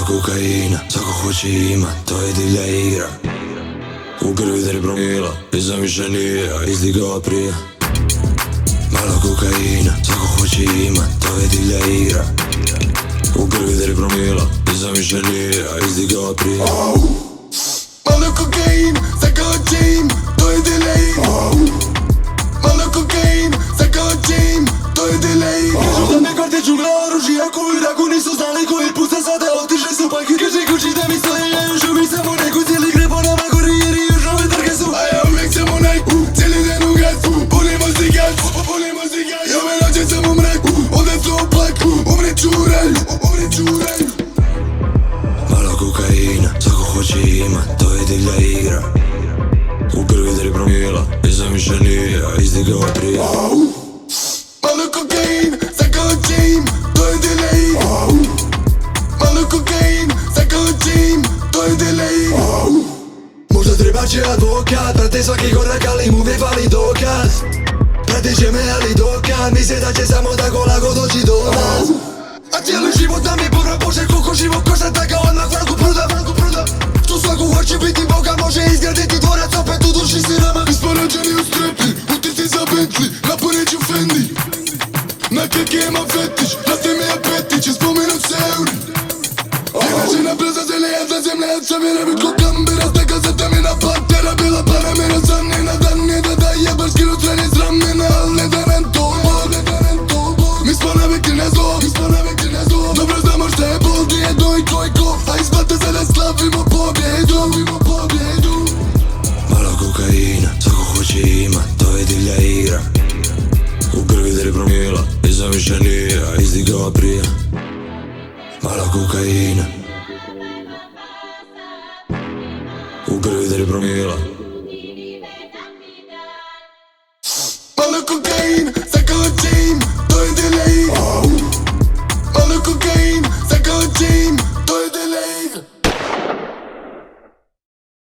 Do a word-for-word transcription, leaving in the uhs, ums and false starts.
Malo kokaina, svako hoće ima, to je divlja igra. U krvi tri promila, nisam više nije, a izdigao prije. Malo kokaina, svako hoće ima, to je divlja igra. U krvi tri promila, nisam više nije, a izdigao prije. Malo kokain, svako hoće ima, to je divlja igra. Malo kokain, svako hoće ima, to je divlja igra. Kažu da me kvarte džungla oružje, ako u Iraku nisu znali koji puca sada otišli su pajki. Kaže kući da mi stoje, ja još uvijek sam onaj ko cijeli gre po nama gori jer i još ove trke su. A ja uvijek sam onaj, cijeli dan u gas, punimo zigat, punimo zigat. I ove noće sam u mrak, odem su oplak, umreću u raju, umreću u raju. Malo kokaina, svako hoće ima, to je divlja igra. U krvi tri promila, nisam više nije, a izdigao prije. Malo kokain, svako hoće ima, to je divlja igra. Malo kokain, svako hoće ima, to je divlja igra. Možda treba će advokat, prate svaki korak ali mu uvijek fali dokaz. Pratit će me ali dokaz, misle da će samo tako lako doći do nas. A cijeli život nam je povrat, Bože koliko život košta, tako odmah franku proda, franku proda. Što svako hoće biti Boga, može izgraditi dvorac opet u duši sirama. Mi smo rađeni u strepi, utisci za Bentley, na poređu Fendi. Na keke imam fetić, rasti mi apetić, je spomenut se euri. Jedna žena brza zelja, jedna zemlja, ja sam je nebit ko kambera. Steka za tamjena partera, bila para mera sam ne na dan, ne da da jebaš kilo treni z ramena, al ne da nam to bol, ne da nam to bol. Mi smo navikli na zlo, mi smo navikli na zlo. Dobro znamo šta je bol, gdje je do i ko i ko. A isplata za da slavimo pobjedu, slavimo pobjedu. Malo kokaina, svako hoće ima, to je divlja igra. U krvi tri promila, nisam više nije, a izdigao prije. Malo kokaina, u krvi tri promila,